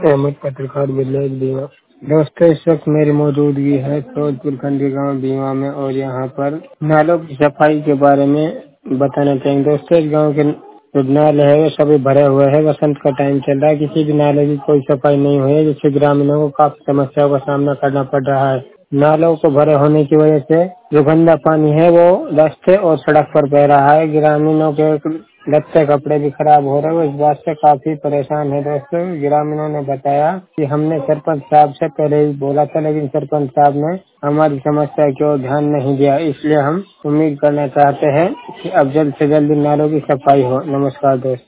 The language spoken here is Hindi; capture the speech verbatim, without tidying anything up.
अहमद पत्रकार विलेज बीमा। दोस्तों, इस वक्त मेरी मौजूदगी है फिरोजपुर खंडी गांव बीमा में और यहाँ पर नालों की सफाई के बारे में बताना चाहेंगे। दोस्तों, इस गांव के जो नाले है वो सभी भरे हुए हैं। बसंत का टाइम चल रहा है, किसी भी नाले की कोई सफाई नहीं हुई है, जिससे ग्रामीणों को काफी समस्याओं का सामना करना पड़ रहा है। नालों को भरे होने की वजह से जो गंदा पानी है वो रास्ते और सड़क पर बह रहा है। ग्रामीणों के लत्ते कपड़े भी खराब हो रहे हैं, वो इस बात से काफी परेशान है। दोस्तों, ग्रामीणों ने बताया कि हमने सरपंच साहब से पहले ही बोला था, लेकिन सरपंच साहब ने हमारी समस्या की ओर ध्यान नहीं दिया। इसलिए हम उम्मीद करना चाहते हैं कि अब जल्द से जल्द नालों की सफाई हो। नमस्कार दोस्तों।